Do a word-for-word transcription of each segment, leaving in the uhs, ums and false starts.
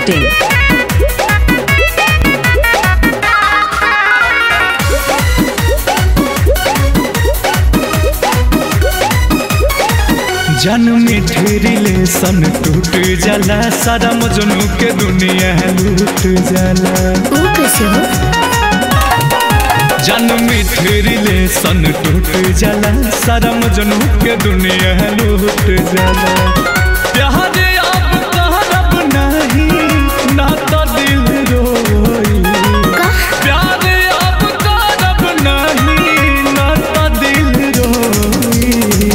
Dot in. जन में relation टूट जाला, सारा मजनू के दुनिया लूट जाला। वो कैसे हो? जन में रिलेशन टूट जाला, सारा मजनू के दुनिया लूट जाला। प्यार अब करब नहीं ना तो दिल रोई, प्यार अब करब नहीं ना तो दिल रोई।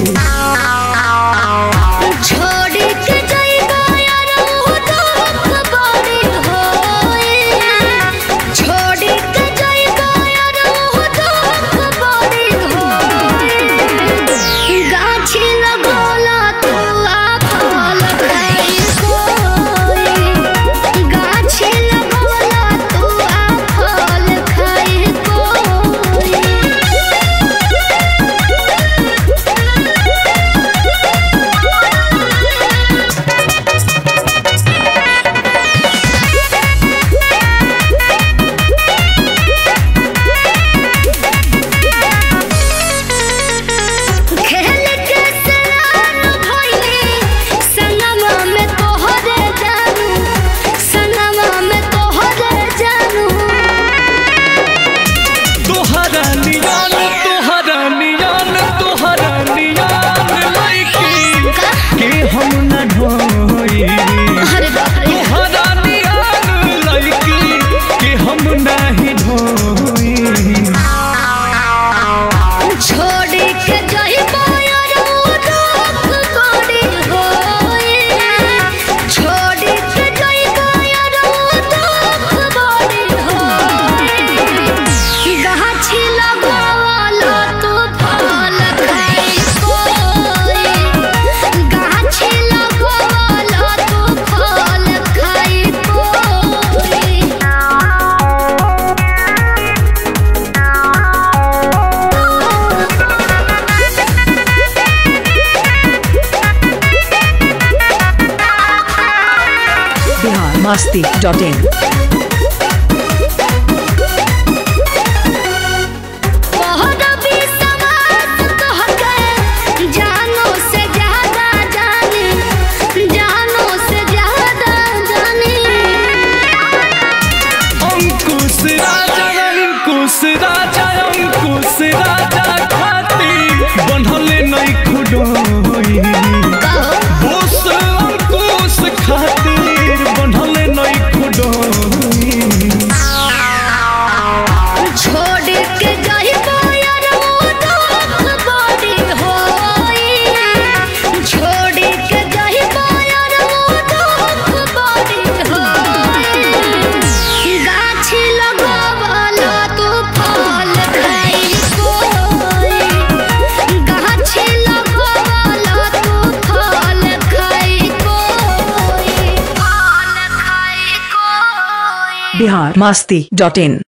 मस्ती डॉट इन। अंकुश राजा अंकुश राजा अंकुश राजा खाती बनले नहीं खुडोई, बोस अंकुश खातिर बनले नहीं खुडोई। छोड़ के जाई यार वो दुख बड़ी होई, छोड़ के जाई यार वो दुख बड़ी होई। गाछी लगावला तू फल खाई कोई, गाछी लगावला तू फल खाई कोई, फल खाई कोई। बिहार मस्ती डॉट इन।